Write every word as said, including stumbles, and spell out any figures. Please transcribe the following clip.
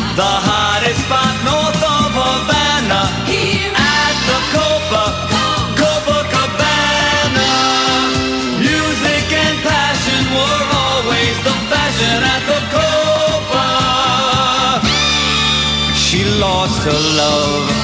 the hottest spot north of Havana, here at the Copa, Copacabana. Music and passion were always the fashion at the Copa. She lost her love